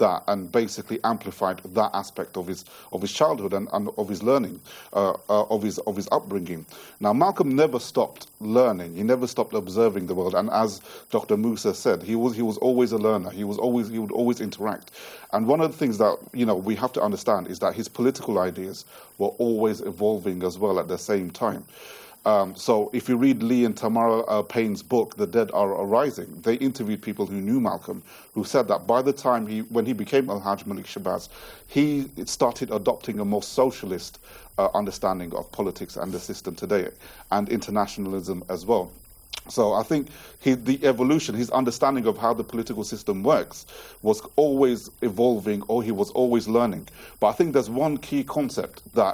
that and basically amplified that aspect of his childhood and of his learning, of his upbringing. Now, Malcolm never stopped learning. He never stopped observing the world. And as Dr. Musa said, he was always a learner. He would always interact. And one of the things that we have to understand is that his political ideas were always evolving as well at the same time. So if you read Lee and Tamara Payne's book, The Dead Are Arising, they interviewed people who knew Malcolm, who said that by the time when he became Al-Hajj Malik Shabazz, he started adopting a more socialist understanding of politics and the system today, and internationalism as well. So I think the evolution, his understanding of how the political system works was always evolving, or he was always learning. But I think there's one key concept that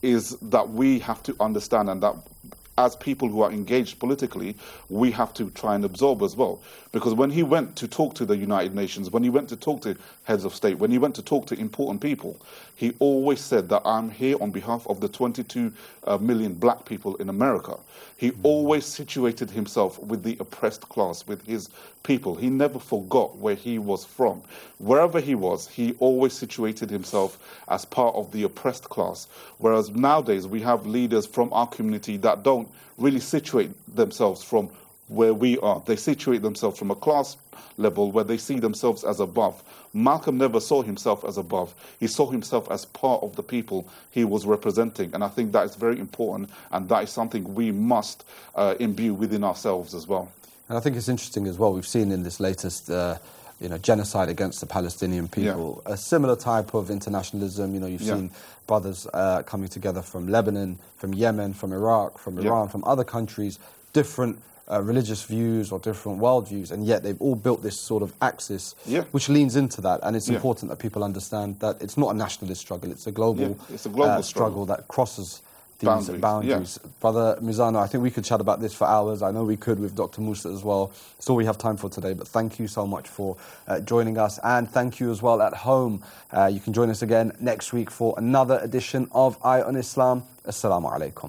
we have to understand, and that as people who are engaged politically, we have to try and absorb as well. Because when he went to talk to the United Nations, when he went to talk to heads of state, when he went to talk to important people, he always said that I'm here on behalf of the 22 million black people in America. He always situated himself with the oppressed class, with his people. He never forgot where he was from. Wherever he was, he always situated himself as part of the oppressed class. Whereas nowadays we have leaders from our community that don't really situate themselves from where we are. They situate themselves from a class level where they see themselves as above. Malcolm never saw himself as above. He saw himself as part of the people he was representing. And I think that is very important, and that is something we must imbue within ourselves as well. And I think it's interesting as well, we've seen in this latest genocide against the Palestinian people, a similar type of internationalism. You've seen brothers coming together from Lebanon, from Yemen, from Iraq, from Iran, from other countries, different religious views or different worldviews, and yet they've all built this sort of axis which leans into that. And it's important that people understand that it's not a nationalist struggle, it's a global, struggle that crosses these boundaries. Brother Mizano, I think we could chat about this for hours. I know we could with Dr. Musa as well. It's all we have time for today, but thank you so much for joining us, and thank you as well at home. You can join us again next week for another edition of Eye on Islam. Assalamu alaikum.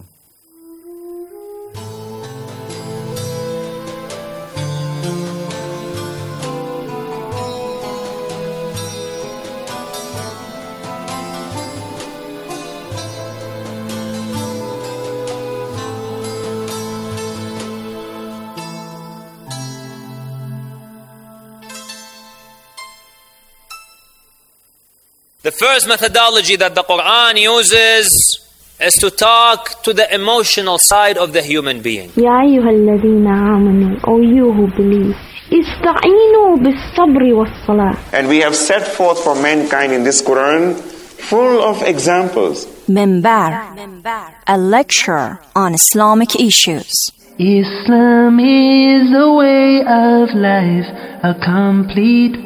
The first methodology that the Quran uses is to talk to the emotional side of the human being. يا أيها الذين آمنوا, O you who believe, استعينوا بالصبر والصلاة. And we have set forth for mankind in this Quran full of examples. Minbar, a lecture on Islamic issues. Islam is a way of life, a complete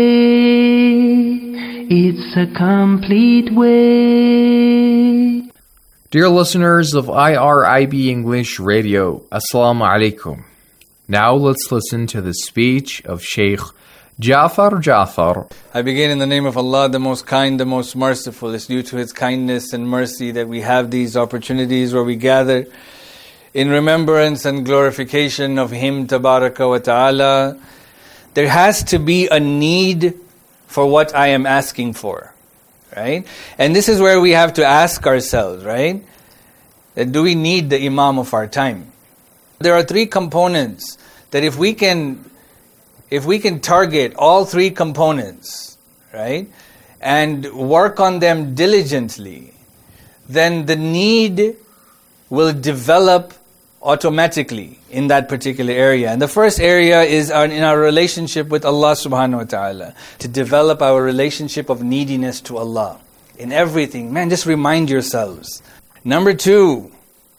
way. It's a complete way. Dear listeners of IRIB English Radio, Assalamu alaikum. Now let's listen to the speech of Sheikh Jafar. I begin in the name of Allah, the most kind, the most merciful. It's due to His kindness and mercy that we have these opportunities where we gather in remembrance and glorification of Him, Tabaraka wa Ta'ala. There has to be a need for what I am asking for, right? And this is where we have to ask ourselves, right? That do we need the Imam of our time? There are three components that if we can target all three components, right, and work on them diligently, then the need will develop automatically in that particular area. And the first area is in our relationship with Allah subhanahu wa ta'ala, to develop our relationship of neediness to Allah in everything. Man, just remind yourselves. Number two,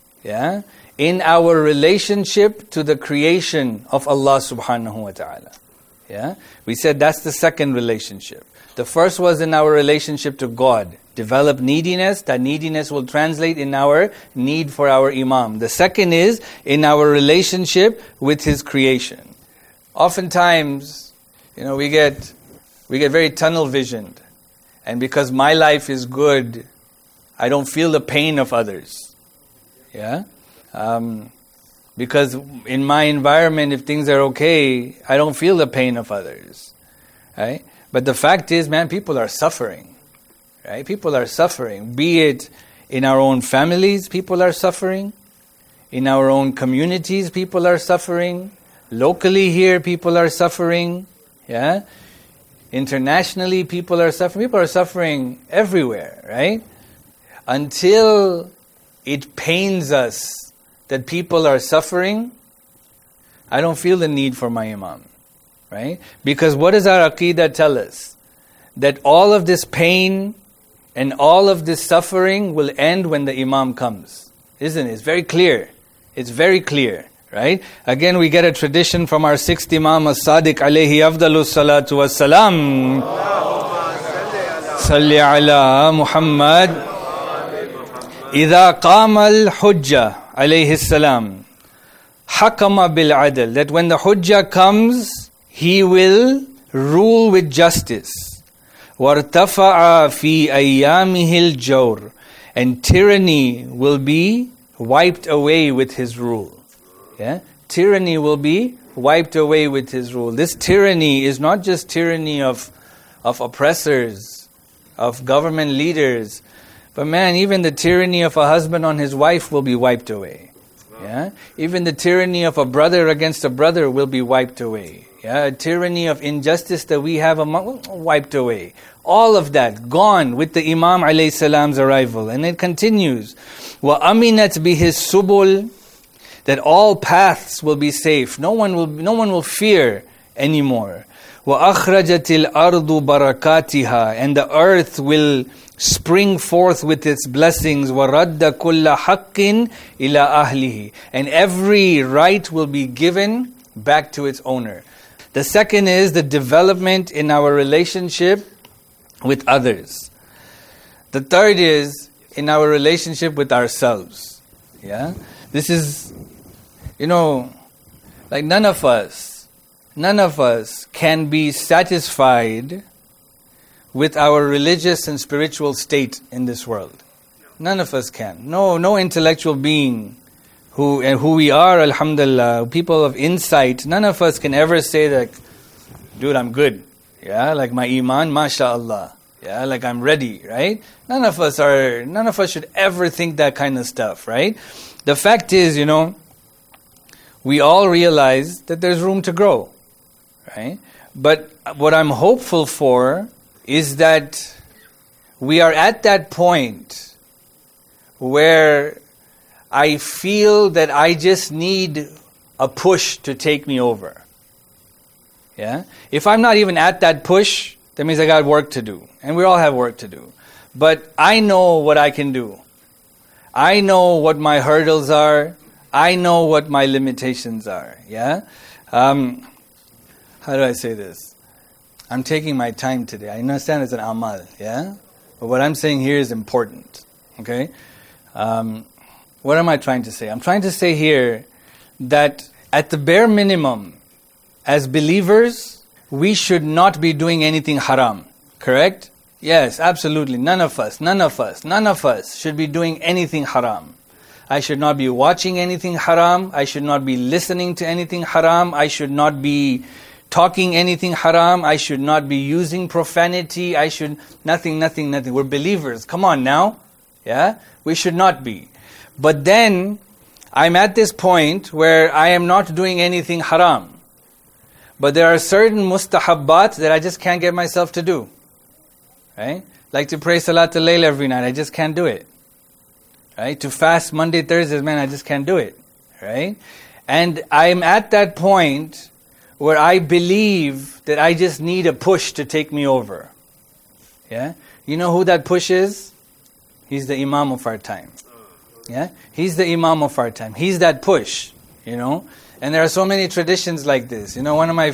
in our relationship to the creation of Allah subhanahu wa ta'ala. We said that's the second relationship. The first was in our relationship to God. Develop neediness. That neediness will translate in our need for our Imam. The second is in our relationship with His creation. Oftentimes, we get very tunnel visioned. And because my life is good, I don't feel the pain of others. Because in my environment, if things are okay, I don't feel the pain of others. Right? But the fact is, man, people are suffering. Right? People are suffering. Be it in our own families, people are suffering. In our own communities, people are suffering. Locally here, people are suffering. Yeah? Internationally, people are suffering. People are suffering everywhere, right? Until it pains us that people are suffering, I don't feel the need for my imam, right? Because what does our Aqeedah tell us? That all of this pain and all of this suffering will end when the imam comes. Isn't it? It's very clear. It's very clear, right? Again, we get a tradition from our sixth Imam As-Sadiq alayhi afdalus salatu wassalam. Salli ala Muhammad. إِذَا قَامَ الْحُجَّةِ alayhi salam. Hakama bil adl. That when the hujjah comes, he will rule with justice. وَارْتَفَعَ فِي أَيَّامِهِ الْجَوْرِ. And tyranny will be wiped away with his rule. Yeah? Tyranny will be wiped away with his rule. This tyranny is not just tyranny of oppressors, of government leaders, but man, even the tyranny of a husband on his wife will be wiped away. Yeah? Even the tyranny of a brother against a brother will be wiped away. Yeah? A tyranny of injustice that we have wiped away. All of that gone with the Imam alayhi salam's arrival. And it continues. وَأَمِنَتْ بِهِ السُّبُلِ. That all paths will be safe. No one will fear anymore. وَأَخْرَجَتِ الْأَرْضُ بَرَكَاتِهَا. And the earth will spring forth with its blessings. وَرَدَّ كُلَّ حَقٍّ إِلَىٰ أَهْلِهِ. And every right will be given back to its owner. The second is the development in our relationship with others. The third is in our relationship with ourselves. Yeah? This is, like none of us can be satisfied with our religious and spiritual state in this world. None of us can. No intellectual being who we are, alhamdulillah, people of insight, none of us can ever say that, dude, I'm good. Yeah, like my iman, mashallah. Yeah, like I'm ready, right? None of us should ever think that kind of stuff, right? The fact is, we all realize that there's room to grow, right? But what I'm hopeful for is that we are at that point where I feel that I just need a push to take me over. Yeah? If I'm not even at that push, that means I got work to do. And we all have work to do. But I know what I can do. I know what my hurdles are. I know what my limitations are. Yeah? How do I say this? I'm taking my time today. I understand it's an amal. Yeah? But what I'm saying here is important. Okay? What am I trying to say? I'm trying to say here that at the bare minimum, as believers, we should not be doing anything haram. Correct? Yes, absolutely. None of us should be doing anything haram. I should not be watching anything haram. I should not be listening to anything haram. I should not be talking anything haram. I should not be using profanity. Nothing. We're believers. Come on now. Yeah? We should not be. But then, I'm at this point where I am not doing anything haram. But there are certain mustahabbat that I just can't get myself to do. Right? Like to pray Salat al-Layl every night, I just can't do it. Right? To fast Monday, Thursdays, man, I just can't do it. Right? And I'm at that point where I believe that I just need a push to take me over. Yeah? You know who that push is? He's the Imam of our time. Yeah? He's the Imam of our time. He's that push, And there are so many traditions like this. One of my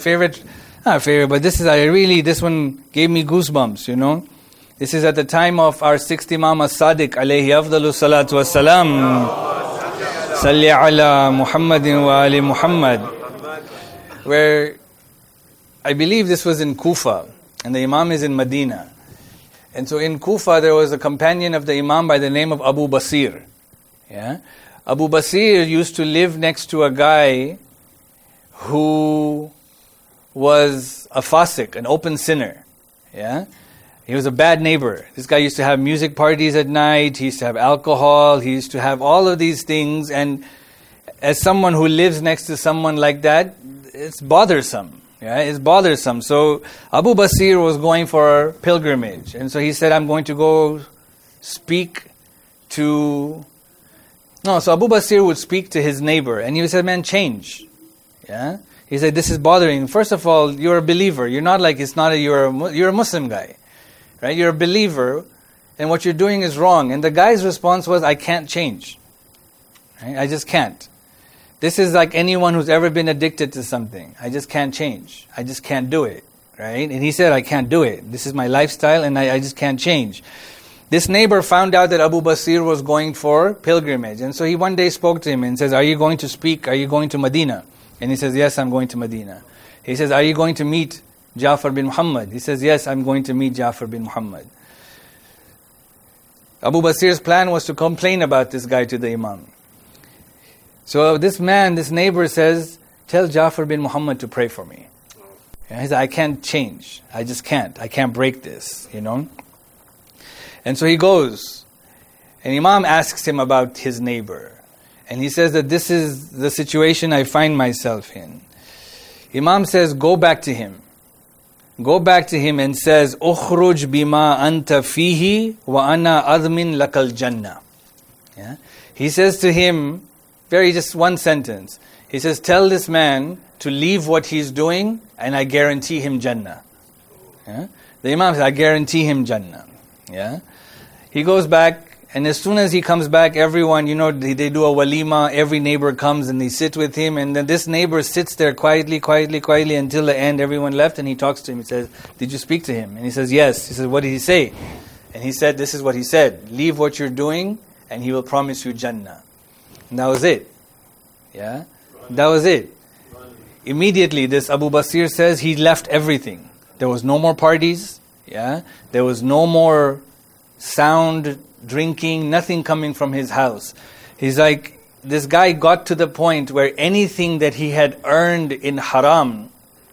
this one gave me goosebumps, This is at the time of our sixth Imam As-Sadiq, alayhi afdalu salatu wassalam. Salli ala Muhammadin wa ali Muhammad. Where, I believe this was in Kufa, and the Imam is in Medina. And so in Kufa, there was a companion of the Imam by the name of Abu Basir. Yeah? Abu Basir used to live next to a guy who was a fasik, an open sinner. Yeah? He was a bad neighbor. This guy used to have music parties at night. He used to have alcohol. He used to have all of these things. And as someone who lives next to someone like that, it's bothersome. Yeah, it's bothersome. So Abu Basir was going for a pilgrimage. And so he said, I'm going to go speak to... No, so Abu Basir would speak to his neighbor. And he said, man, change. Yeah? He said, this is bothering. First of all, you're a believer. You're not like, you're a Muslim guy. Right? You're a believer. And what you're doing is wrong. And the guy's response was, I can't change. Right? I just can't. This is like anyone who's ever been addicted to something. I just can't change. I just can't do it. Right? And he said, I can't do it. This is my lifestyle and I just can't change. This neighbor found out that Abu Basir was going for pilgrimage. And so he one day spoke to him and says, are you going to speak? Are you going to Medina? And he says, yes, I'm going to Medina. He says, are you going to meet Ja'far bin Muhammad? He says, yes, I'm going to meet Ja'far bin Muhammad. Abu Basir's plan was to complain about this guy to the Imam. So this neighbor says, tell Ja'far bin Muhammad to pray for me. He said, I can't change. I just can't. I can't break this, And so he goes. And Imam asks him about his neighbor. And he says that this is the situation I find myself in. Imam says, go back to him. Go back to him and says, Ukhruj bima anta fihi wa ana admin lakal jannah. Yeah? He says to him, just one sentence. He says, tell this man to leave what he's doing and I guarantee him Jannah. Yeah? The Imam says, I guarantee him Jannah. Yeah? He goes back and as soon as he comes back, everyone, they do a walima, every neighbor comes and they sit with him and then this neighbor sits there quietly until the end, everyone left and he talks to him. He says, did you speak to him? And he says, yes. He says, what did he say? And he said, this is what he said, leave what you're doing and he will promise you Jannah. And that was it. Yeah? That was it. Immediately, this Abu Basir says he left everything. There was no more parties. Yeah? There was no more sound, drinking, nothing coming from his house. He's like, this guy got to the point where anything that he had earned in haram,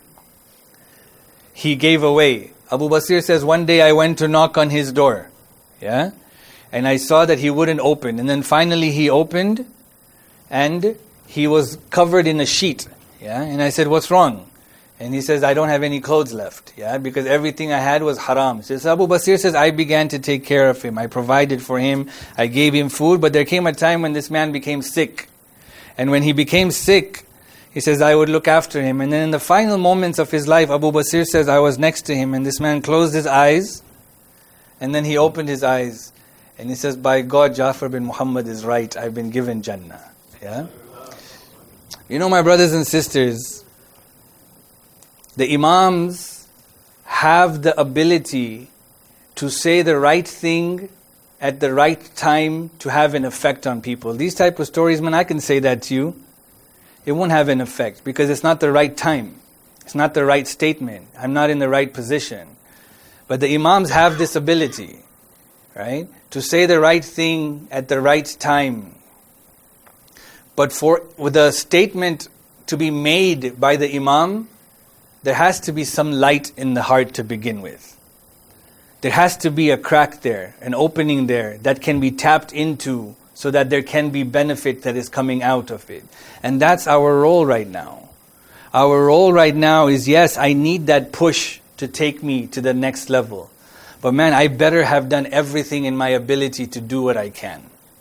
he gave away. Abu Basir says, one day I went to knock on his door. Yeah? And I saw that he wouldn't open. And then finally he opened. And he was covered in a sheet. Yeah? And I said, what's wrong? And he says, I don't have any clothes left. Yeah? Because everything I had was haram. So Abu Basir says, I began to take care of him. I provided for him. I gave him food. But there came a time when this man became sick. And when he became sick, he says, I would look after him. And then in the final moments of his life, Abu Basir says, I was next to him. And this man closed his eyes. And then he opened his eyes. And he says, by God, Ja'far bin Muhammad is right. I've been given Jannah. Yeah? My brothers and sisters, the Imams have the ability to say the right thing at the right time to have an effect on people. These type of stories, man, I can say that to you. It won't have an effect because it's not the right time. It's not the right statement. I'm not in the right position. But the Imams have this ability, right? To say the right thing at the right time. But for the statement to be made by the Imam, there has to be some light in the heart to begin with. There has to be a crack there, an opening there that can be tapped into so that there can be benefit that is coming out of it. And that's our role right now. Our role right now is, yes, I need that push to take me to the next level. But man, I better have done everything in my ability to do what I can.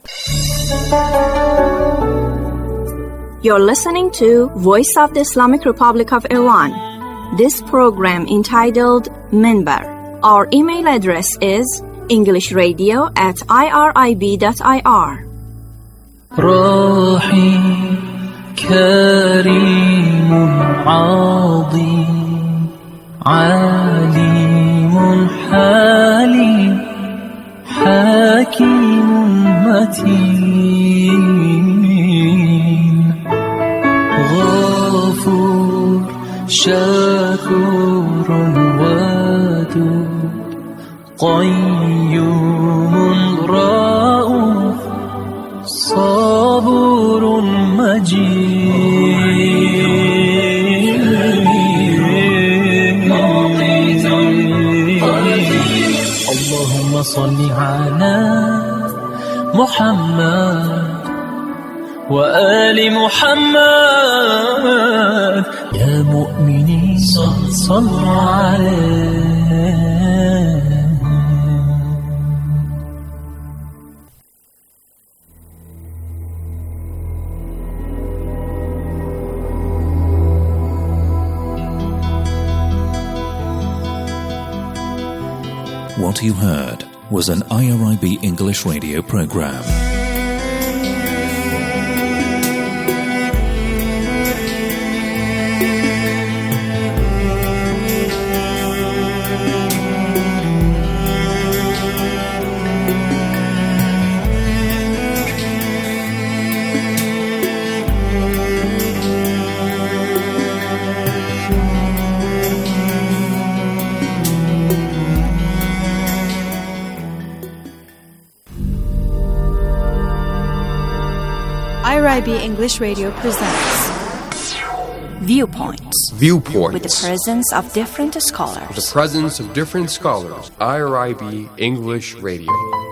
You're listening to Voice of the Islamic Republic of Iran. This program entitled Minbar. Our email address is englishradio@irib.ir. راحي كريم عظيم عليم حليم حكيم متين غفور شكور ودود قيوم رؤوف صبور مجيد اللهم صل على محمد وآل محمد يا مؤمنين صلوا عليه. What you heard was an IRIB English radio program. IRIB English Radio presents Viewpoints. Viewpoints. With the presence of different scholars. With the presence of different scholars. IRIB English Radio.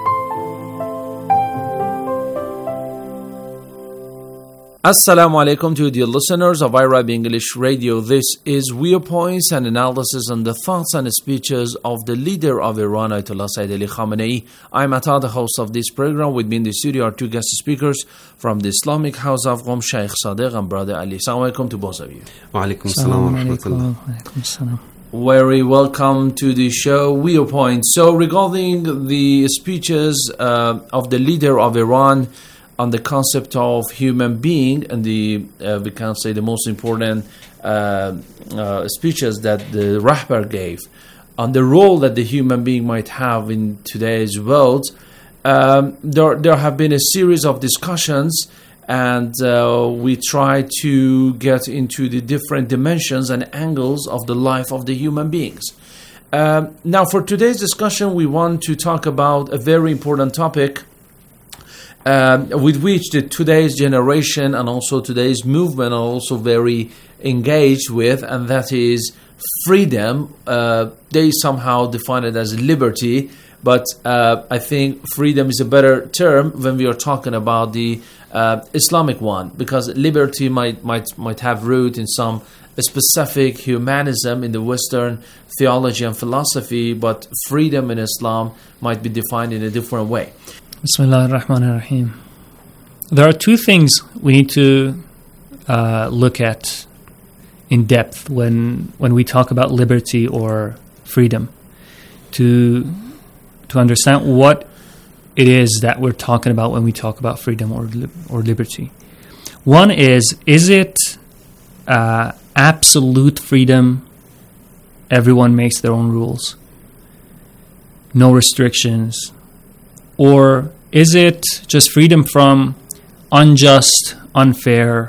Assalamu alaikum to dear listeners of IRIB English Radio. This is Viewpoints, an analysis on the thoughts and speeches of the leader of Iran, Ayatollah Sayyid Ali Khamenei. I'm Atta, the host of this program. With me in the studio are two guest speakers from the Islamic House of Qom, Sheikh Sadiq and Brother Ali. Assalamu alaikum to both of you. Wa alaikum assalam wa rahmatullah. Very welcome to the show, Viewpoints. So regarding the speeches of the leader of Iran on the concept of human being and the we can say the most important speeches that the Rahbar gave on the role that the human being might have in today's world, there have been a series of discussions, and we try to get into the different dimensions and angles of the life of the human beings. Now, for today's discussion, we want to talk about a very important topic with which today's generation and also today's movement are also very engaged with, and that is freedom. They somehow define it as liberty, but I think freedom is a better term when we are talking about the Islamic one, because liberty might have root in some specific humanism in the Western theology and philosophy, but freedom in Islam might be defined in a different way. Bismillah ar-Rahman ar-Rahim. There are two things we need to look at in depth when we talk about liberty or freedom, to understand what it is that we're talking about when we talk about freedom or liberty. One is it absolute freedom? Everyone makes their own rules, no restrictions. Or is it just freedom from unjust, unfair,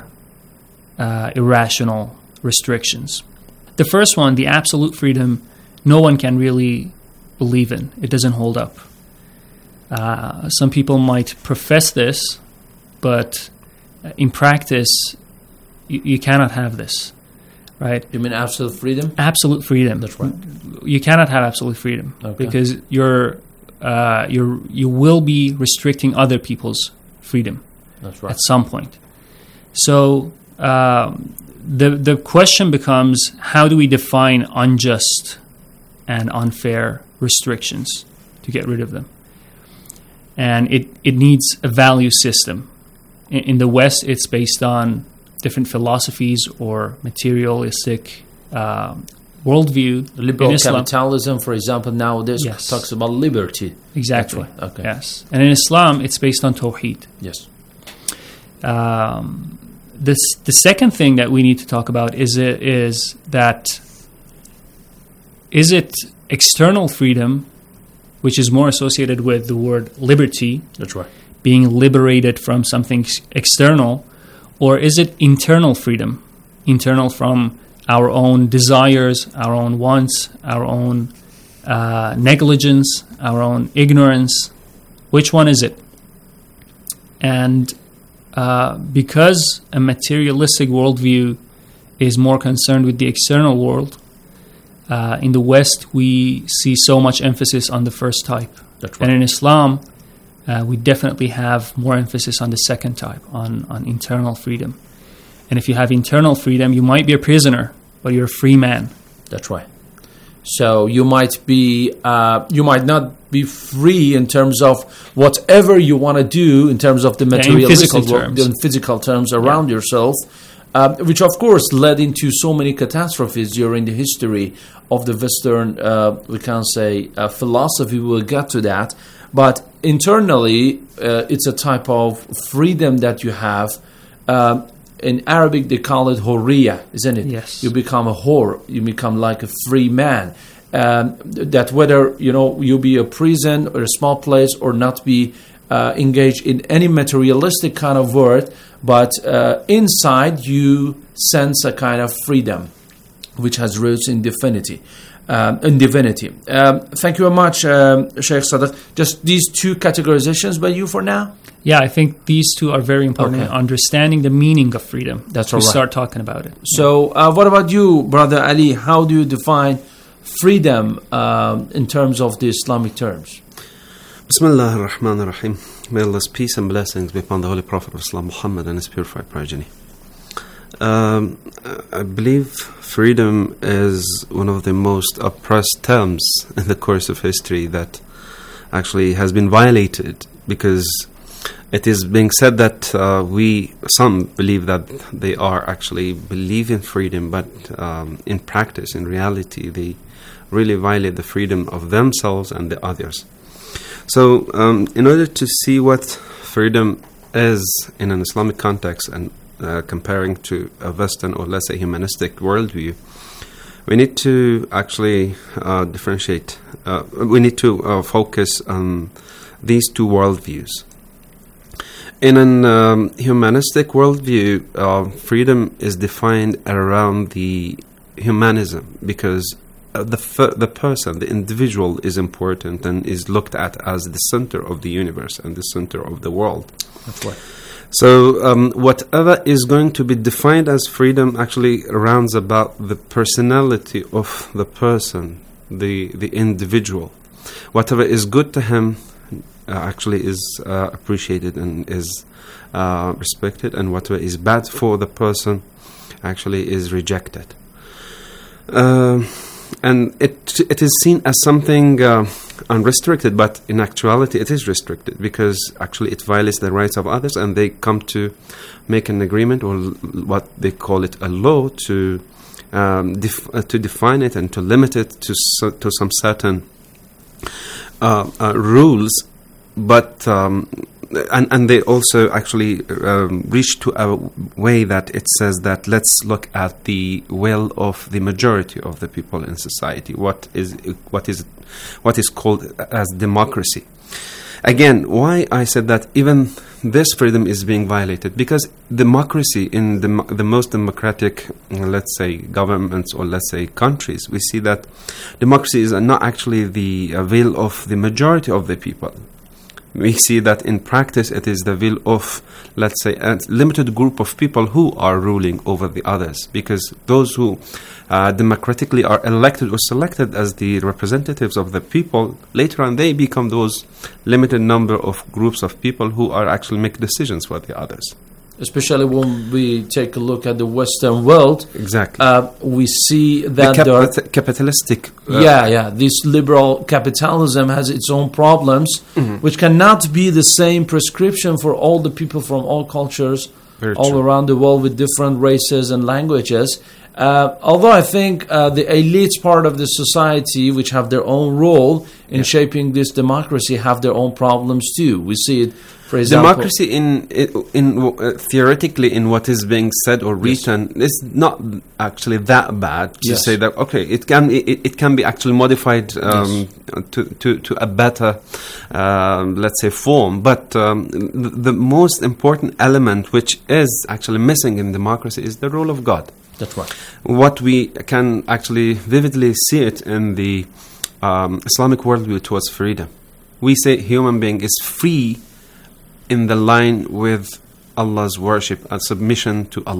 irrational restrictions? The first one, the absolute freedom, no one can really believe in. It doesn't hold up. Some people might profess this, but in practice, you cannot have this, right? You mean absolute freedom? Absolute freedom. That's right. You cannot have absolute freedom, because you will be restricting other people's freedom. That's right. At some point. So the question becomes, how do we define unjust and unfair restrictions to get rid of them? And it needs a value system. In the West, it's based on different philosophies or materialistic worldview. Liberal capitalism, for example, nowadays talks about liberty. Exactly. Right. Okay. Yes. And in Islam, it's based on Tawheed. Yes. The second thing that we need to talk about is it external freedom, which is more associated with the word liberty. That's right. Being liberated from something external, or is it internal freedom? Internal from our own desires, our own wants, our own negligence, our own ignorance. Which one is it? And because a materialistic worldview is more concerned with the external world, In the West, we see so much emphasis on the first type. That's right. And in Islam, we definitely have more emphasis on the second type, on internal freedom. And if you have internal freedom, you might be a prisoner, but you're a free man. That's right. So you might not be free in terms of whatever you want to do in terms of the materialistic in physical terms around yourself, which of course led into so many catastrophes during the history of the Western, we can say, philosophy. We'll get to that. But internally, it's a type of freedom that you have. In Arabic, they call it hurriya, isn't it? Yes. You become a hur. You become like a free man. That whether you be a prison or a small place or not be engaged in any materialistic kind of work, but inside you sense a kind of freedom, which has roots in divinity. Thank you very much, Sheikh Sadiq. Just these two categorizations by you for now? Yeah, I think these two are very important. Okay. Understanding the meaning of freedom. That's we all right. Start talking about it. So, what about you, Brother Ali? How do you define freedom in terms of the Islamic terms? Bismillah ar-Rahman ar-Rahim. May Allah's peace and blessings be upon the Holy Prophet of Islam, Muhammad, and his purified progeny. I believe freedom is one of the most oppressed terms in the course of history that actually has been violated, because it is being said that some believe that they are actually believe in freedom, but in practice, in reality, they really violate the freedom of themselves and the others. So in order to see what freedom is in an Islamic context and comparing to a Western or let's say humanistic worldview, we need to actually differentiate. We need to focus on these two worldviews. In an humanistic worldview, freedom is defined around the humanism, because the person, the individual, is important and is looked at as the center of the universe and the center of the world. That's right. So whatever is going to be defined as freedom actually rounds about the personality of the person, the individual. Whatever is good to him actually is appreciated and is respected, and whatever is bad for the person actually is rejected. And it is seen as something unrestricted, but in actuality it is restricted, because actually it violates the rights of others, and they come to make an agreement, or what they call it a law, to define it and to limit it to some certain rules. But and they also actually reach to a way that it says that let's look at the will of the majority of the people in society. What is called as democracy. Again, why I said that even this freedom is being violated, because democracy in the most democratic, let's say, governments or let's say countries, we see that democracy is not actually the will of the majority of the people. We see that in practice it is the will of, let's say, a limited group of people who are ruling over the others, because those who democratically are elected or selected as the representatives of the people, later on they become those limited number of groups of people who are actually make decisions for the others. Especially when we take a look at the Western world, exactly, we see that capitalistic. This liberal capitalism has its own problems, which cannot be the same prescription for all the people from all cultures, all around the world with different races and languages. Although I think the elite part of the society, which have their own role in shaping this democracy, have their own problems too. We see it, for example. Democracy in theoretically in what is being said or written is not actually that bad to say that it can be actually modified to a better let's say form, but the most important element which is actually missing in democracy is the rule of God. That's right. What we can actually vividly see it in the Islamic worldview towards freedom. We say human being is free in the line with Allah's worship and submission to Allah.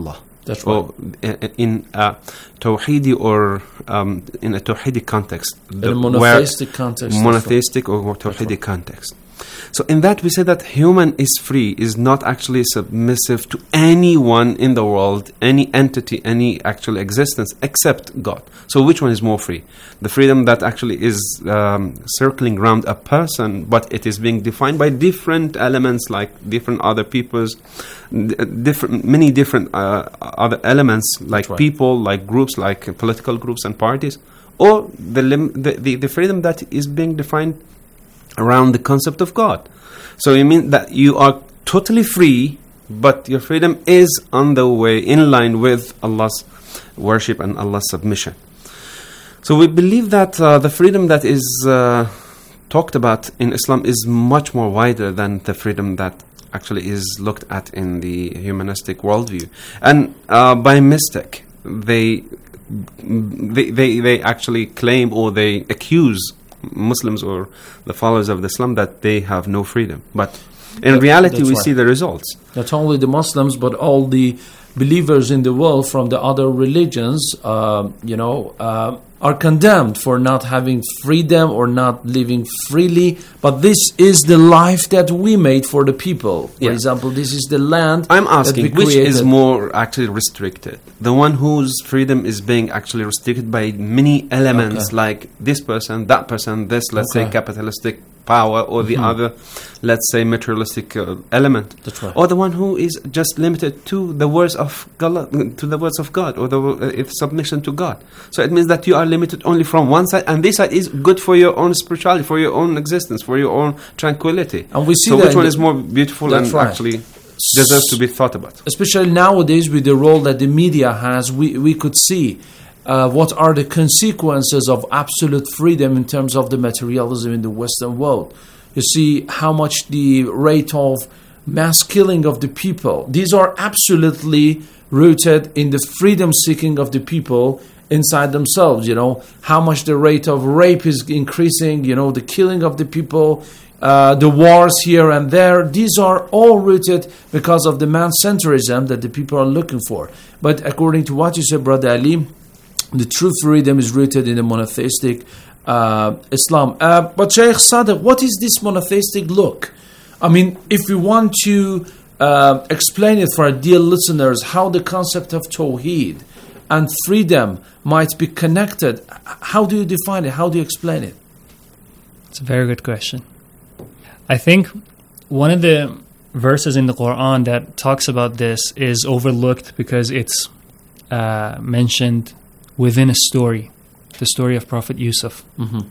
That's or in a Tawhidi or in a Tawhidi context. In a monotheistic context. Monotheistic or Tawhidi context. So in that we say that human is free, is not actually submissive to anyone in the world, any entity, any actual existence except God. So which one is more free? The freedom that actually is circling around a person, but it is being defined by different elements, like different other peoples, many different other elements, like people, like groups, like political groups and parties, or the freedom that is being defined around the concept of God. So you mean that you are totally free, but your freedom is on the way, in line with Allah's worship and Allah's submission. So we believe that the freedom that is talked about in Islam is much more wider than the freedom that actually is looked at in the humanistic worldview. And by mistake, they actually claim, or they accuse Muslims or the followers of Islam that they have no freedom. But in reality, we see the results. Not only the Muslims, but all the believers in the world from the other religions, are condemned for not having freedom or not living freely. But this is the life that we made for the people. For example, this is the land. I'm asking, that we which is more actually restricted? The one whose freedom is being actually restricted by many elements, like this person, that person, this, let's say, capitalistic power, or the other, let's say, materialistic element. That's right. Or the one who is just limited to the words of God, or the submission to God. So it means that you are limited only from one side, and this side is good for your own spirituality, for your own existence, for your own tranquility. And we see so that which one is more beautiful and actually deserves to be thought about? Especially nowadays, with the role that the media has, we could see what are the consequences of absolute freedom in terms of the materialism in the Western world. You see how much the rate of mass killing of the people. These are absolutely rooted in the freedom seeking of the people inside themselves. How much the rate of rape is increasing, the killing of the people, the wars here and there. These are all rooted because of the man-centerism that the people are looking for. But according to what you said, Brother Ali, the true freedom is rooted in the monotheistic Islam. But Shaykh Sadiq, what is this monotheistic look? I mean, if we want to explain it for our dear listeners, how the concept of Tawheed and freedom might be connected, how do you define it? How do you explain it? It's a very good question. I think one of the verses in the Quran that talks about this is overlooked because it's mentioned within a story, the story of Prophet Yusuf.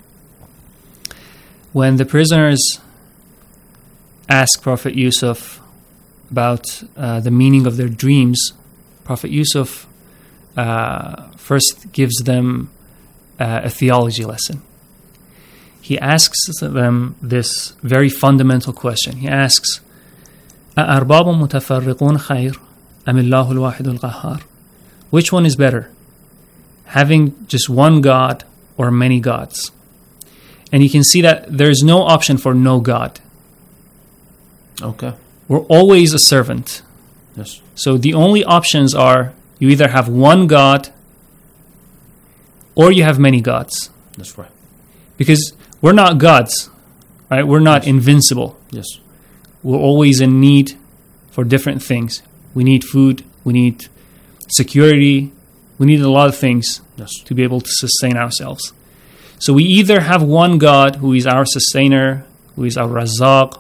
When the prisoners ask Prophet Yusuf about the meaning of their dreams, Prophet Yusuf first gives them a theology lesson. He asks them this very fundamental question. He asks, أَأَرْبَابٌ مُتَفَرِّقُونَ خَيْرٌ أَمِ اللَّهُ الْوَاحِدُ الْقَهَّارُ? Which one is better? Having just one God or many gods? And you can see that there's no option for no God. Okay. We're always a servant. Yes. So the only options are you either have one God or you have many gods. That's right. Because we're not gods, right? We're not invincible. Yes. We're always in need for different things. We need food, we need security, we need a lot of things to be able to sustain ourselves. So we either have one God who is our sustainer, who is our Razzaq,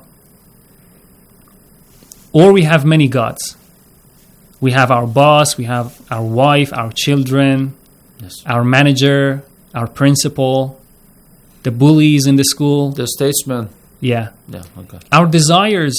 or we have many gods. We have our boss, we have our wife, our children, our manager, our principal, the bullies in the school. The statesman. Yeah. Yeah, okay. Our desires,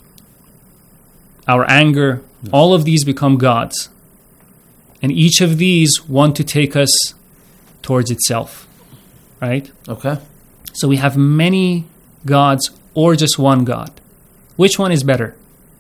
our anger, all of these become gods. And each of these want to take us towards itself. Right? Okay. So we have many gods or just one God. Which one is better?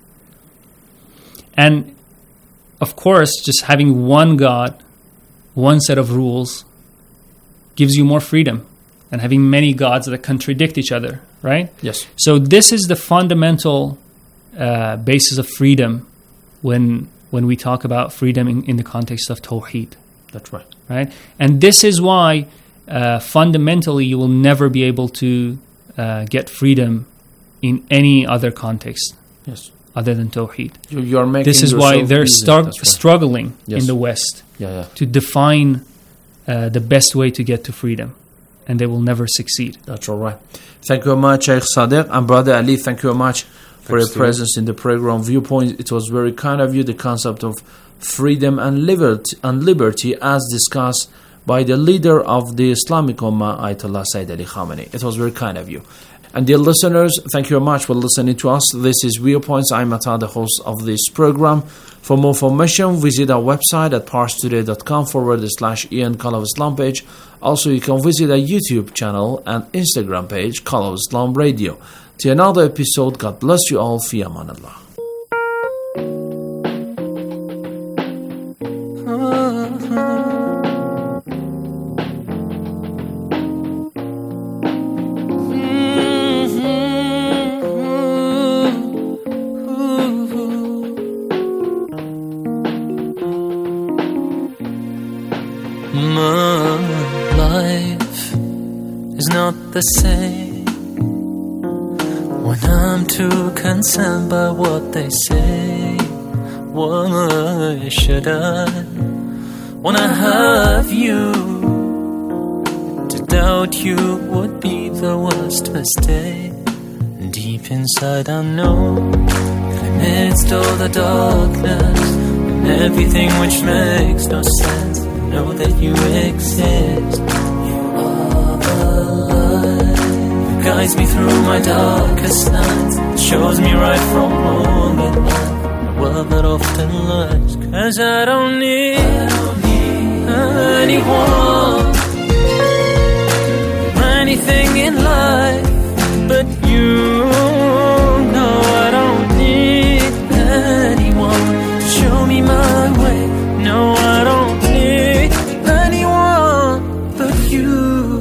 And of course, just having one God, one set of rules, gives you more freedom than having many gods that contradict each other, right? Yes. So this is the fundamental basis of freedom when when we talk about freedom in the context of Tawheed. That's right. Right? And this is why fundamentally you will never be able to get freedom in any other context. Yes. Other than Tawheed. You are making this is why they're struggling yes. in the West to define the best way to get to freedom. And they will never succeed. That's all right. Thank you very much, Sheikh Sadiq. And Brother Ali, thank you very much for your presence in the program Viewpoint. It was very kind of you, the concept of freedom and liberty as discussed by the leader of the Islamic Ummah, Ayatollah Sayyid Ali Khamenei. It was very kind of you. And dear listeners, thank you very much for listening to us. This is Viewpoints. I'm Ata, the host of this program. For more information, visit our website at parstoday.com/Ian Call of Islam page. Also, you can visit our YouTube channel and Instagram page, Call of Islam Radio. Till another episode, God bless you all. Fi aman Allah. The same when I'm too concerned by what they say. Why should I, when I have you, to doubt you would be the worst mistake. Deep inside I know that amidst all the darkness and everything which makes no sense, I know that you exist. Guides me through my darkest nights, shows me right from wrong at night, a world that often lies. 'Cause I don't need anyone, anything in life but you. No, I don't need anyone to show me my way. No, I don't need anyone but you.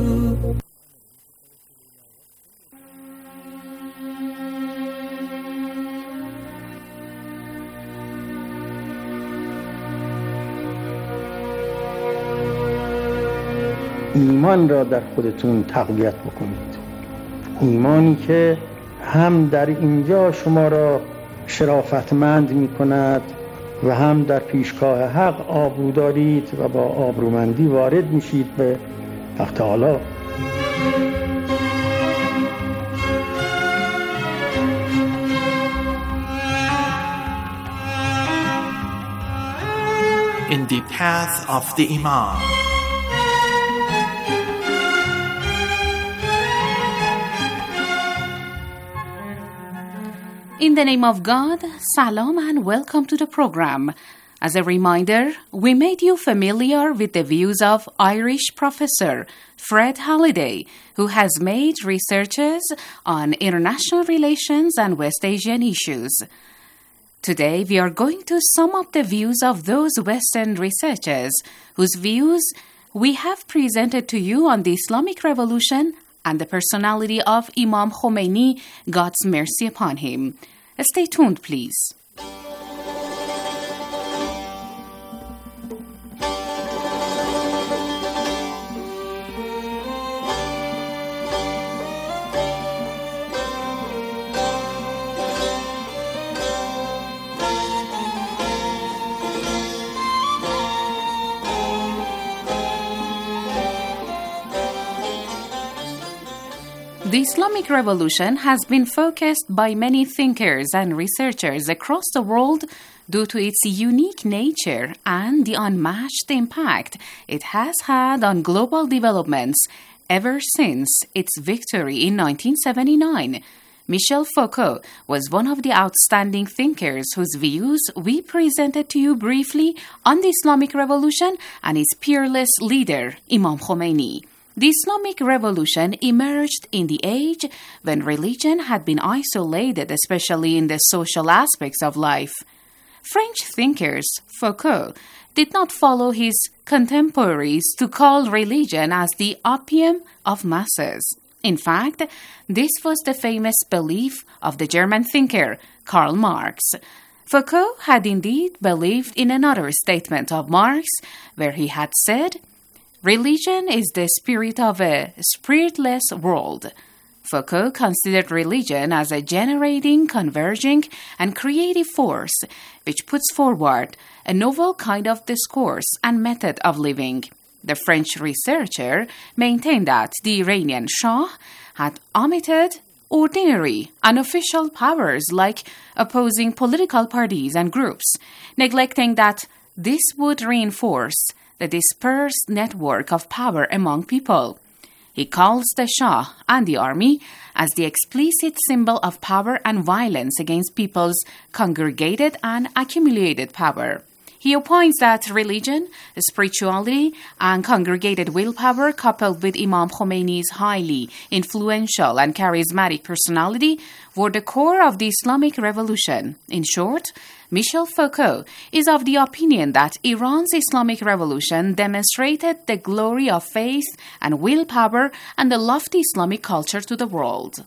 ایمان را در خودتون تقویت بکنید. ایمانی که هم در اینجا شما را شرافتمند می کند و هم در پیشگاه حق آبرو دارید و با آبرومندی وارد میشید به حق تعالی. In the path of the Imam. In the name of God, salam and welcome to the program. As a reminder, we made you familiar with the views of Irish professor Fred Halliday, who has made researches on international relations and West Asian issues. Today, we are going to sum up the views of those Western researchers whose views we have presented to you on the Islamic Revolution and the personality of Imam Khomeini, God's mercy upon him. Stay tuned, please. The Islamic Revolution has been focused by many thinkers and researchers across the world due to its unique nature and the unmatched impact it has had on global developments ever since its victory in 1979. Michel Foucault was one of the outstanding thinkers whose views we presented to you briefly on the Islamic Revolution and its peerless leader, Imam Khomeini. The Islamic Revolution emerged in the age when religion had been isolated, especially in the social aspects of life. French thinkers, Foucault, did not follow his contemporaries to call religion as the opium of masses. In fact, this was the famous belief of the German thinker Karl Marx. Foucault had indeed believed in another statement of Marx, where he had said, "Religion is the spirit of a spiritless world." Foucault considered religion as a generating, converging, and creative force which puts forward a novel kind of discourse and method of living. The French researcher maintained that the Iranian Shah had omitted ordinary, unofficial powers like opposing political parties and groups, neglecting that this would reinforce the dispersed network of power among people. He calls the Shah and the army as the explicit symbol of power and violence against people's congregated and accumulated power. He opines that religion, spirituality, and congregated willpower, coupled with Imam Khomeini's highly influential and charismatic personality, were the core of the Islamic Revolution. In short, Michel Foucault is of the opinion that Iran's Islamic Revolution demonstrated the glory of faith and willpower and the lofty Islamic culture to the world.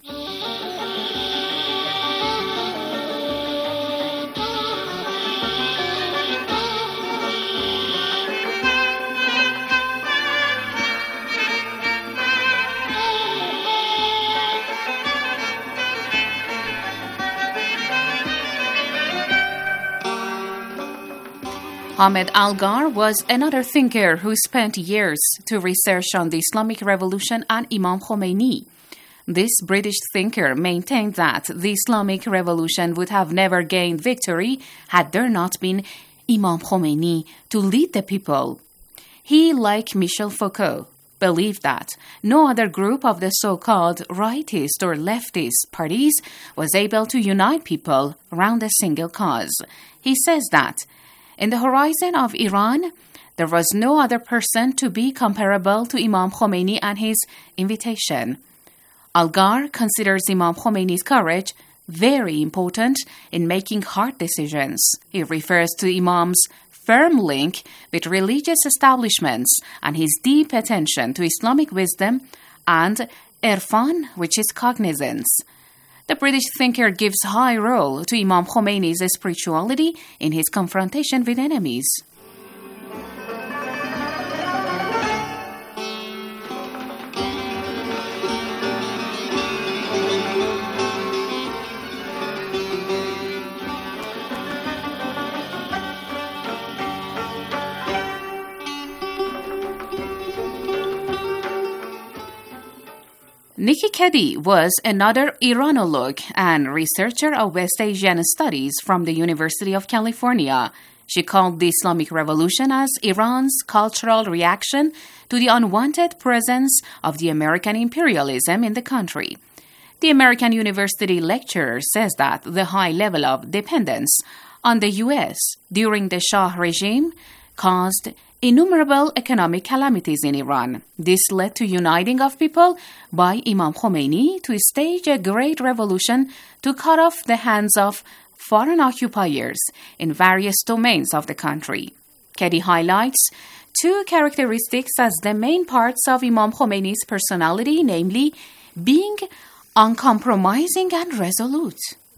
Ahmed Algar was another thinker who spent years to research on the Islamic Revolution and Imam Khomeini. This British thinker maintained that the Islamic Revolution would have never gained victory had there not been Imam Khomeini to lead the people. He, like Michel Foucault, believed that no other group of the so-called rightist or leftist parties was able to unite people around a single cause. He says that in the horizon of Iran, there was no other person to be comparable to Imam Khomeini and his invitation. Algar considers Imam Khomeini's courage very important in making hard decisions. He refers to Imam's firm link with religious establishments and his deep attention to Islamic wisdom and irfan, which is cognizance. The British thinker gives high role to Imam Khomeini's spirituality in his confrontation with enemies. Nikki Keddie was another Iranologue and researcher of West Asian studies from the University of California. She called the Islamic Revolution as Iran's cultural reaction to the unwanted presence of the American imperialism in the country. The American university lecturer says that the high level of dependence on the U.S. during the Shah regime caused innumerable economic calamities in Iran. This led to uniting of people by Imam Khomeini to stage a great revolution to cut off the hands of foreign occupiers in various domains of the country. Keddie highlights two characteristics as the main parts of Imam Khomeini's personality, namely being uncompromising and resolute.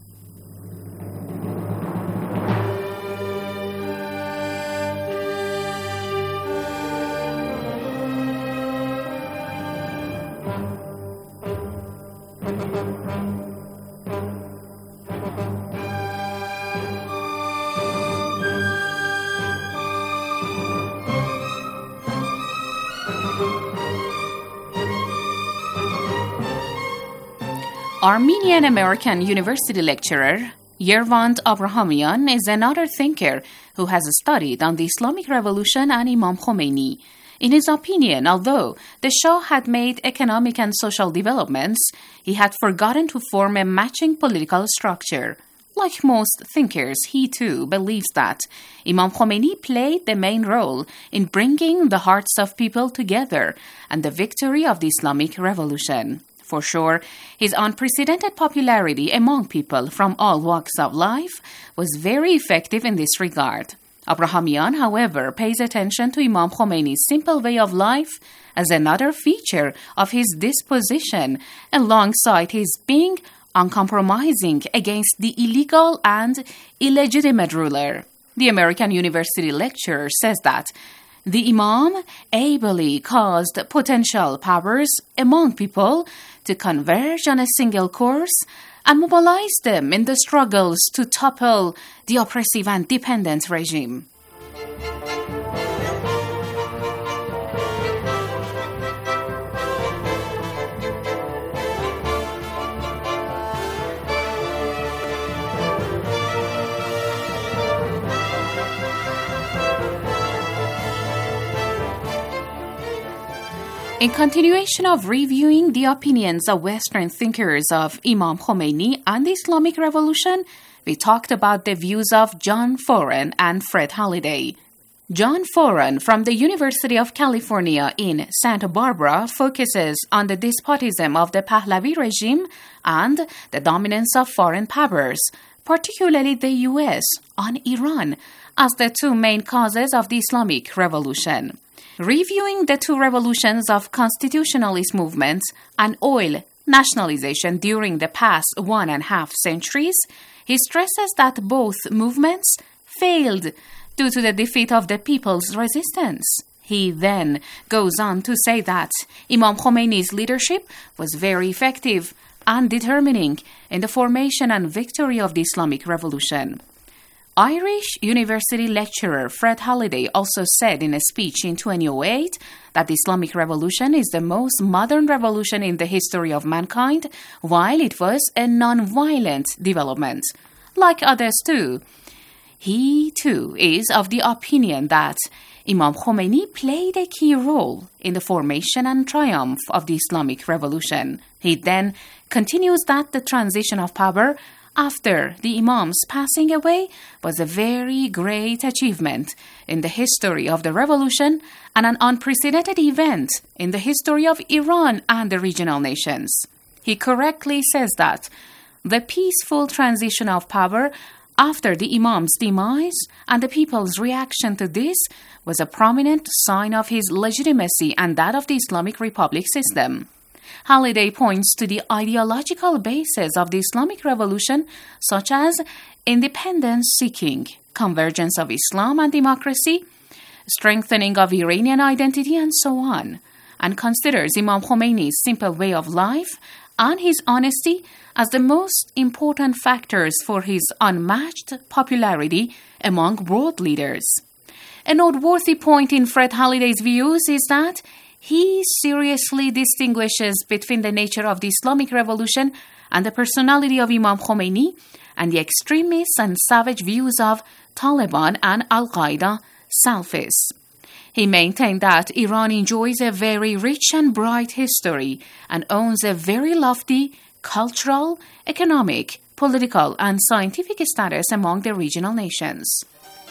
Armenian-American university lecturer Yervand Abrahamian is another thinker who has studied on the Islamic Revolution and Imam Khomeini. In his opinion, although the Shah had made economic and social developments, he had forgotten to form a matching political structure. Like most thinkers, he too believes that Imam Khomeini played the main role in bringing the hearts of people together and the victory of the Islamic Revolution. For sure, his unprecedented popularity among people from all walks of life was very effective in this regard. Abrahamian, however, pays attention to Imam Khomeini's simple way of life as another feature of his disposition, alongside his being uncompromising against the illegal and illegitimate ruler. The American University lecturer says that the Imam ably caused potential powers among people to converge on a single course and mobilize them in the struggles to topple the oppressive and dependent regime. In continuation of reviewing the opinions of Western thinkers of Imam Khomeini and the Islamic Revolution, we talked about the views of John Foran and Fred Holliday. John Foran from the University of California in Santa Barbara focuses on the despotism of the Pahlavi regime and the dominance of foreign powers, particularly the US, on Iran, as the two main causes of the Islamic Revolution. Reviewing the two revolutions of constitutionalist movements and oil nationalization during the past 1.5 centuries, he stresses that both movements failed due to the defeat of the people's resistance. He then goes on to say that Imam Khomeini's leadership was very effective and determining in the formation and victory of the Islamic Revolution. Irish University lecturer Fred Holliday also said in a speech in 2008 that the Islamic Revolution is the most modern revolution in the history of mankind, while it was a non-violent development, like others too. He too is of the opinion that Imam Khomeini played a key role in the formation and triumph of the Islamic Revolution. He then continues that the transition of power after the Imam's passing away was a very great achievement in the history of the revolution and an unprecedented event in the history of Iran and the regional nations. He correctly says that the peaceful transition of power after the Imam's demise and the people's reaction to this was a prominent sign of his legitimacy and that of the Islamic Republic system. Holliday points to the ideological basis of the Islamic Revolution, such as independence-seeking, convergence of Islam and democracy, strengthening of Iranian identity, and so on, and considers Imam Khomeini's simple way of life and his honesty as the most important factors for his unmatched popularity among world leaders. A noteworthy point in Fred Holliday's views is that he seriously distinguishes between the nature of the Islamic Revolution and the personality of Imam Khomeini and the extremist and savage views of Taliban and Al-Qaeda Salafists. He maintained that Iran enjoys a very rich and bright history and owns a very lofty cultural, economic, political, and scientific status among the regional nations.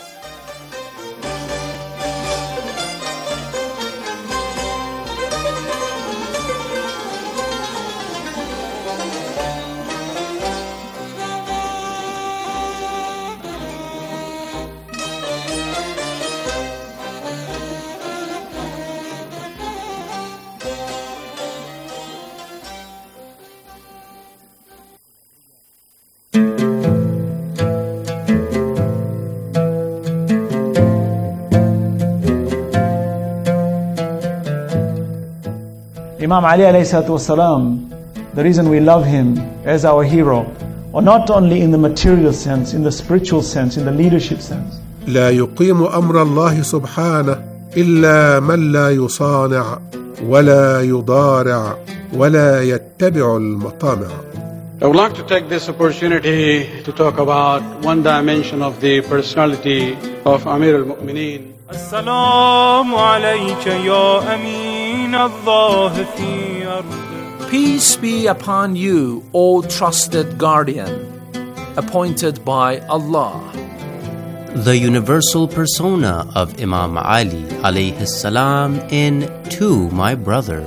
Imam Ali alayhi salatu wasalam, the reason we love him as our hero, or not only in the material sense, in the spiritual sense, in the leadership sense. لا يقيم أمر الله سبحانه إلا من لا يصانع ولا يضارع ولا يتبع المطامع. I would like to take this opportunity to talk about one dimension of the personality of Amir al-Mu'mineen. السلام عليك يا أمين الله في أرض. Peace be upon you, O trusted guardian, appointed by Allah. The universal persona of Imam Ali alayhi salam in To My Brother.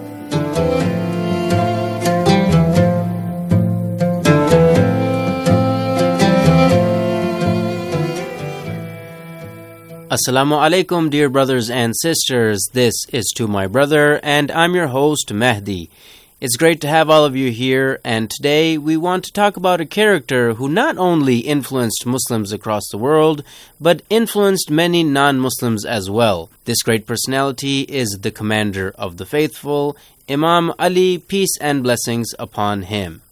Assalamu alaikum, dear brothers and sisters. This is To My Brother, and I'm your host, Mehdi. It's great to have all of you here, and today we want to talk about a character who not only influenced Muslims across the world, but influenced many non-Muslims as well. This great personality is the commander of the faithful, Imam Ali, peace and blessings upon him.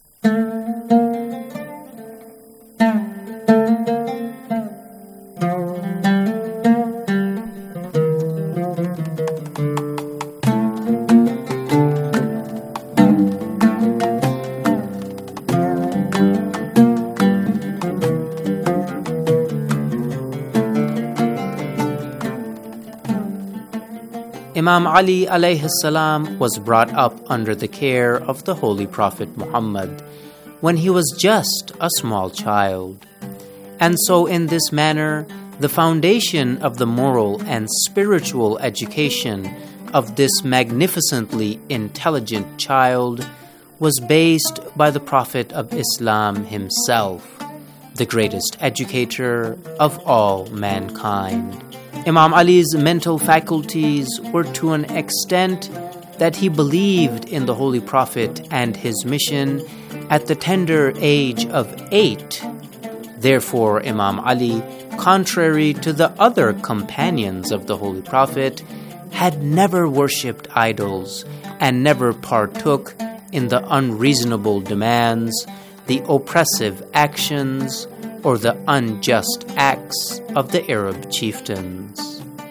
Imam Ali alayhi salam was brought up under the care of the Holy Prophet Muhammad when he was just a small child. And so in this manner, the foundation of the moral and spiritual education of this magnificently intelligent child was based by the Prophet of Islam himself, the greatest educator of all mankind. Imam Ali's mental faculties were to an extent that he believed in the Holy Prophet and his mission at the tender age of 8. Therefore, Imam Ali, contrary to the other companions of the Holy Prophet, had never worshipped idols and never partook in the unreasonable demands, the oppressive actions, or the unjust acts of the Arab chieftains.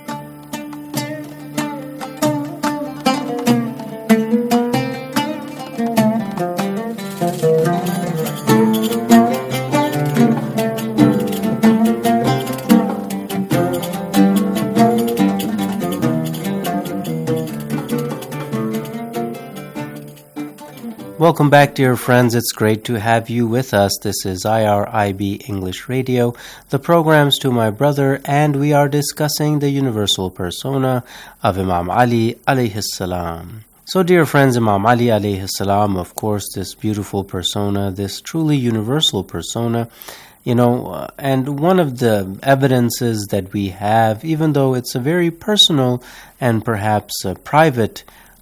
Welcome back, dear friends. It's great to have you with us. This is IRIB English Radio, the programs to my brother, and we are discussing the universal persona of Imam Ali alayhi salam. So, dear friends, Imam Ali alayhi salam, of course, this beautiful persona, this truly universal persona, and one of the evidences that we have, even though it's a very personal and perhaps a private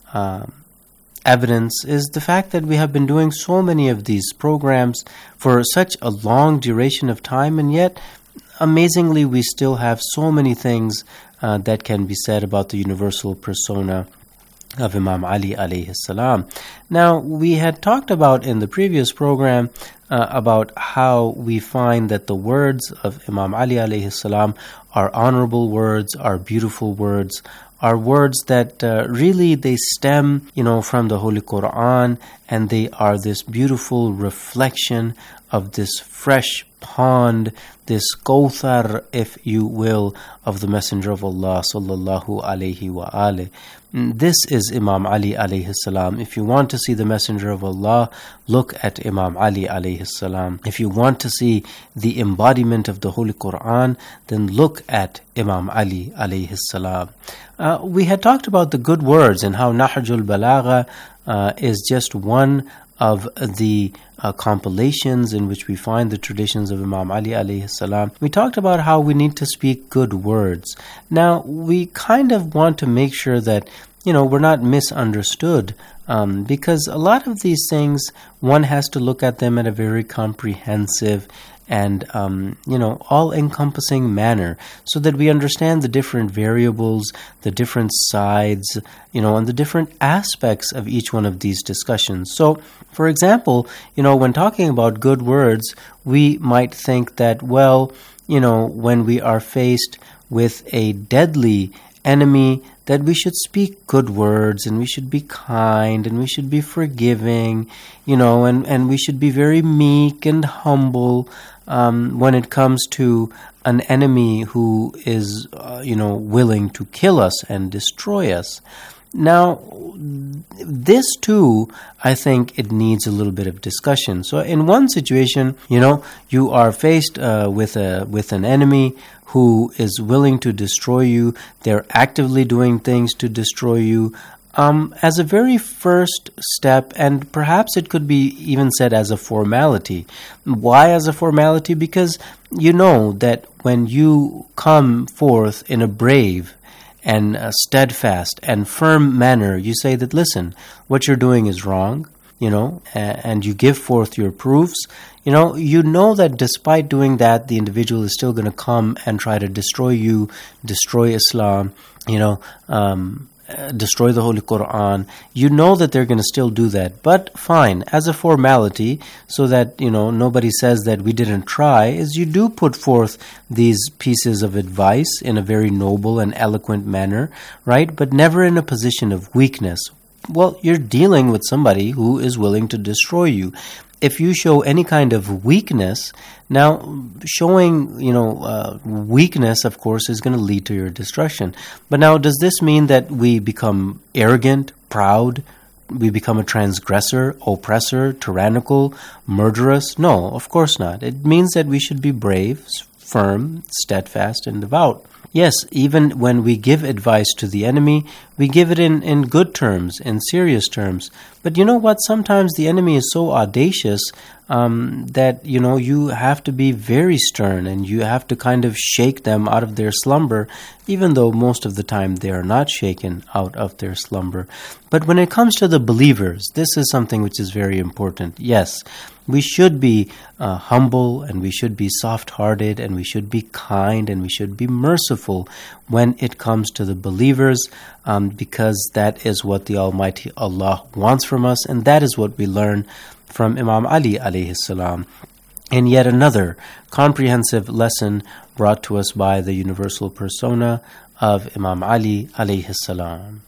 evidence, is the fact that we have been doing so many of these programs for such a long duration of time, and yet, amazingly, we still have so many things that can be said about the universal persona of Imam Ali alayhi salam. Now, we had talked about in the previous program about how we find that the words of Imam Ali alayhi salam are honorable words, are beautiful words, are words that really they stem, from the Holy Quran, and they are this beautiful reflection of this fresh pond, this Kawthar, if you will, of the Messenger of Allah sallallahu alayhi wa alihi. This is Imam Ali alayhi salam. If you want to see the Messenger of Allah, look at Imam Ali alayhi salam. If you want to see the embodiment of the Holy Quran, then look at Imam Ali alayhi salam. We had talked about the good words and how Nahjul Balagha is just one of the compilations in which we find the traditions of Imam Ali alayhi salam. We talked about how we need to speak good words. Now, we kind of want to make sure that, we're not misunderstood, because a lot of these things, one has to look at them in a very comprehensive and, all-encompassing manner so that we understand the different variables, the different sides, and the different aspects of each one of these discussions. So, for example, when talking about good words, we might think that, when we are faced with a deadly enemy, that we should speak good words, and we should be kind, and we should be forgiving, and we should be very meek and humble when it comes to an enemy who is, willing to kill us and destroy us. Now, this too, I think it needs a little bit of discussion. So in one situation, you are faced with an enemy who is willing to destroy you. They're actively doing things to destroy you. As a very first step, and perhaps it could be even said as a formality. Why as a formality? Because you know that when you come forth in a brave and steadfast and firm manner, you say that, listen, what you're doing is wrong, and you give forth your proofs, you know that despite doing that, the individual is still going to come and try to destroy you, destroy Islam, destroy the Holy Quran. You know that they're going to still do that. But fine, as a formality, so that, nobody says that we didn't try, is you do put forth these pieces of advice in a very noble and eloquent manner, right? But never in a position of weakness. Well, you're dealing with somebody who is willing to destroy you. If you show any kind of weakness, now showing, weakness, of course, is going to lead to your destruction. But now, does this mean that we become arrogant, proud, we become a transgressor, oppressor, tyrannical, murderous? No, of course not. It means that we should be brave, firm, steadfast, and devout. Yes, even when we give advice to the enemy, we give it in good terms, in serious terms. But you know what? Sometimes the enemy is so audacious that, you have to be very stern and you have to kind of shake them out of their slumber, even though most of the time they are not shaken out of their slumber. But when it comes to the believers, this is something which is very important. Yes, we should be humble, and we should be soft-hearted, and we should be kind, and we should be merciful when it comes to the believers, because that is what the Almighty Allah wants from us, and that is what we learn from Imam Ali alayhi salam. And yet another comprehensive lesson brought to us by the universal persona of Imam Ali alayhi salam.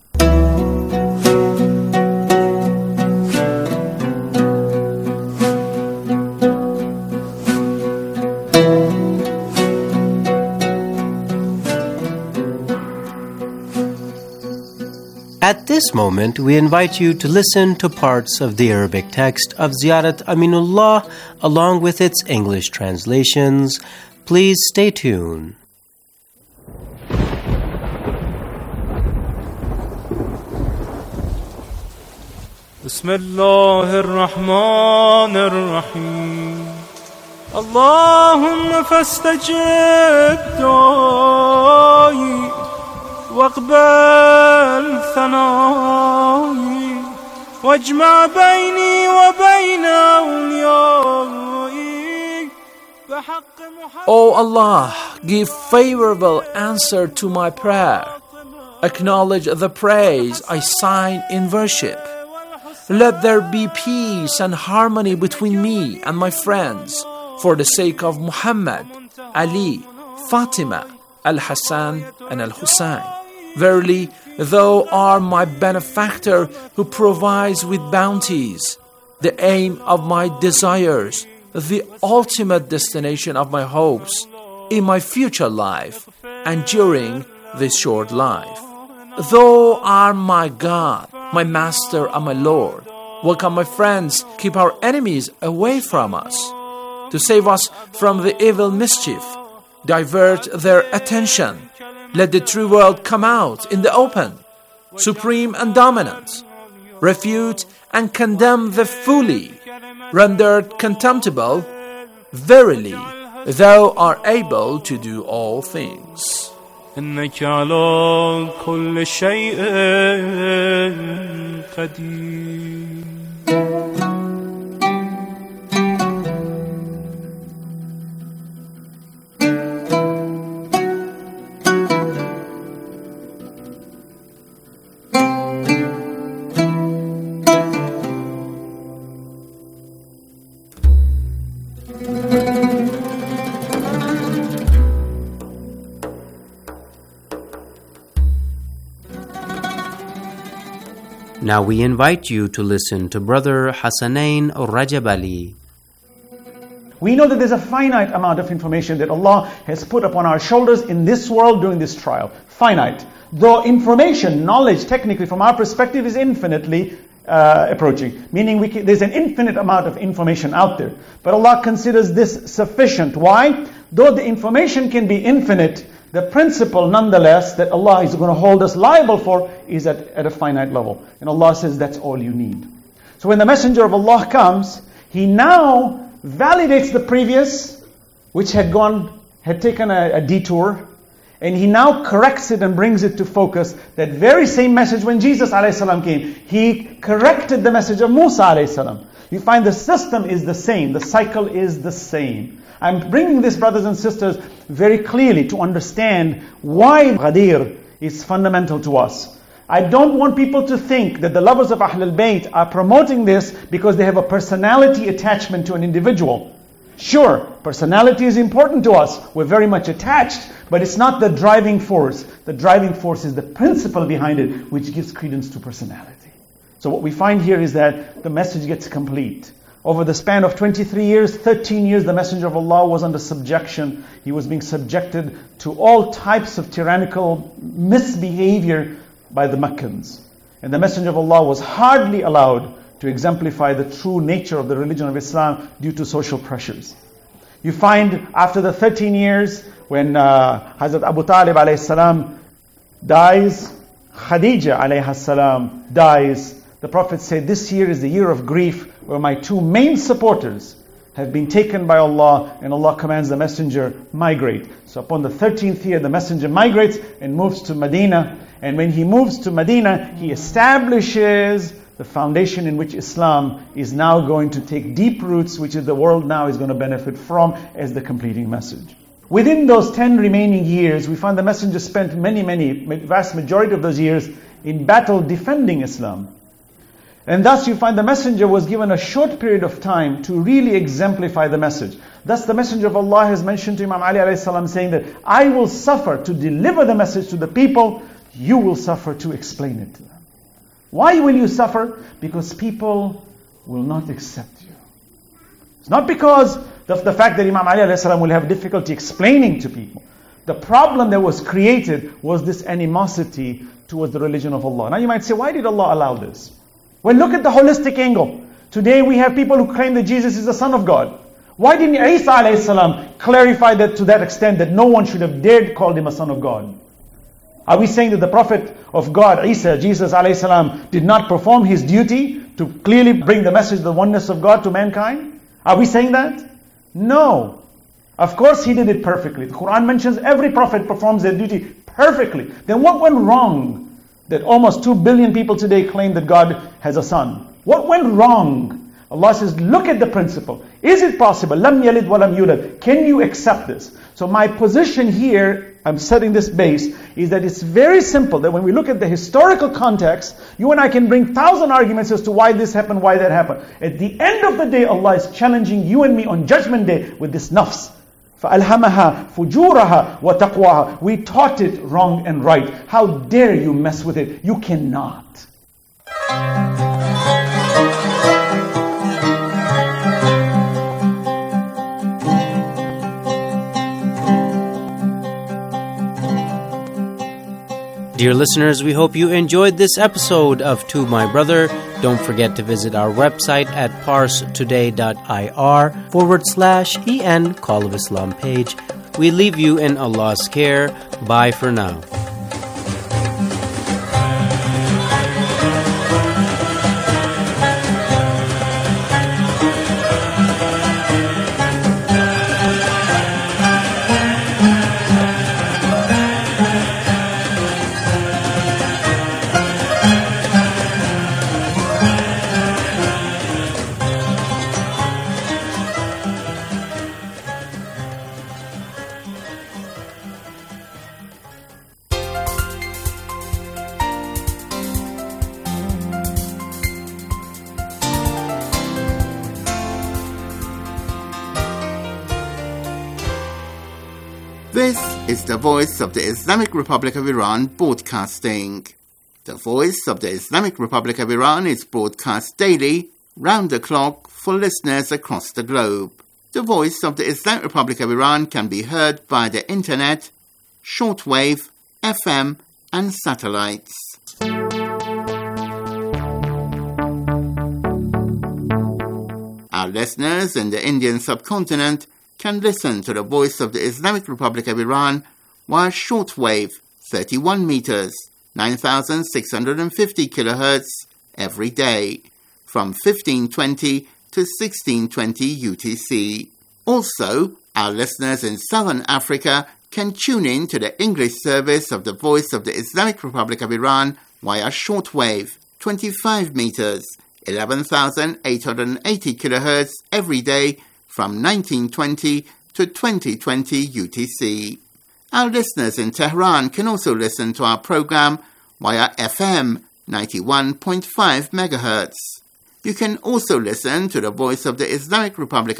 At this moment, we invite you to listen to parts of the Arabic text of Ziyarat Aminullah along with its English translations. Please stay tuned. Bismillahir Rahmanir Rahim. Allahumma fastajib du'ai واقبل ثنائي واجمع بيني وبين أوليائي بحق محمد. O Allah, give favorable answer to my prayer. Acknowledge the praise I sign in worship. Let there be peace and harmony between me and my friends for the sake of Muhammad, Ali, Fatima, Al-Hassan and Al-Hussein. Verily, Thou art my benefactor who provides with bounties, the aim of my desires, the ultimate destination of my hopes in my future life and during this short life. Thou art my God, my Master and my Lord. Welcome my friends, keep our enemies away from us. To save us from the evil mischief, divert their attention. Let the true world come out in the open, supreme and dominant. Refute and condemn the fully, rendered contemptible. Verily, Thou art able to do all things. إنك على كل شيء قدير. Now we invite you to listen to Brother Hassanain Rajab Ali. We know that there's a finite amount of information that Allah has put upon our shoulders in this world during this trial. Finite. Though information, knowledge, technically from our perspective is infinitely approaching. Meaning there's an infinite amount of information out there. But Allah considers this sufficient. Why? Though the information can be infinite, the principle nonetheless that Allah is going to hold us liable for is at a finite level. And Allah says that's all you need. So when the Messenger of Allah comes, he now validates the previous, which had taken a detour, And he now corrects it and brings it to focus. That very same message when Jesus ﷺ came, he corrected the message of Musa ﷺ. You find the system is the same, the cycle is the same. I'm bringing this, brothers and sisters, very clearly to understand why Ghadir is fundamental to us. I don't want people to think that the lovers of Ahlul Bayt are promoting this because they have a personality attachment to an individual. Sure, personality is important to us. We're very much attached, but it's not the driving force. The driving force is the principle behind it, which gives credence to personality. So what we find here is that the message gets complete. Over the span of 23 years, 13 years, the Messenger of Allah was under subjection. He was being subjected to all types of tyrannical misbehavior by the Meccans. And the Messenger of Allah was hardly allowed to exemplify the true nature of the religion of Islam due to social pressures. You find after the 13 years, when Hazrat Abu Talib alayhi salam dies, Khadija alayhi salam dies, the Prophet said, this year is the year of grief where my two main supporters have been taken by Allah, and Allah commands the Messenger, migrate. So upon the 13th year, the Messenger migrates and moves to Medina. And when he moves to Medina, he establishes the foundation in which Islam is now going to take deep roots, which is the world now is going to benefit from as the completing message. Within those 10 remaining years, we find the Messenger spent vast majority of those years in battle defending Islam. And thus you find the Messenger was given a short period of time to really exemplify the message. Thus the Messenger of Allah has mentioned to Imam Ali alayhi salam saying that I will suffer to deliver the message to the people, you will suffer to explain it to them. Why will you suffer? Because people will not accept you. It's not because of the fact that Imam Ali alayhi salam will have difficulty explaining to people. The problem that was created was this animosity towards the religion of Allah. Now you might say, why did Allah allow this? Well, look at the holistic angle. Today we have people who claim that Jesus is the Son of God. Why didn't Isa alayhi salam clarify that to that extent that no one should have dared call him a son of God? Are we saying that the Prophet of God, Isa, Jesus alayhi salam, did not perform his duty to clearly bring the message of the oneness of God to mankind? Are we saying that? No. Of course he did it perfectly. The Quran mentions every prophet performs their duty perfectly. Then what went wrong? That almost 2 billion people today claim that God has a son. What went wrong? Allah says, look at the principle. Is it possible? Lam yalid wa lam yulad. Can you accept this? So my position here, I'm setting this base, is that it's very simple. That when we look at the historical context, you and I can bring 1,000 arguments as to why this happened, why that happened. At the end of the day, Allah is challenging you and me on Judgment Day with this nafs. فَأَلْهَمَهَا فُجُورَهَا وَتَقْوَاهَا. We taught it wrong and right. How dare you mess with it? You cannot. Dear listeners, we hope you enjoyed this episode of To My Brother. Don't forget to visit our website at parstoday.ir/EN Call of Islam page. We leave you in Allah's care. Bye for now. This is the Voice of the Islamic Republic of Iran broadcasting. The Voice of the Islamic Republic of Iran is broadcast daily, round the clock, for listeners across the globe. The Voice of the Islamic Republic of Iran can be heard via the internet, shortwave, FM, and satellites. Our listeners in the Indian subcontinent can listen to the Voice of the Islamic Republic of Iran via shortwave 31 meters, 9,650 kilohertz every day, from 1520 to 1620 UTC. Also, our listeners in Southern Africa can tune in to the English service of the Voice of the Islamic Republic of Iran via shortwave, 25 meters, 11,880 kilohertz every day from 1920 to 2020 UTC. Our listeners in Tehran can also listen to our program via FM 91.5 megahertz. You can also listen to the Voice of the Islamic Republic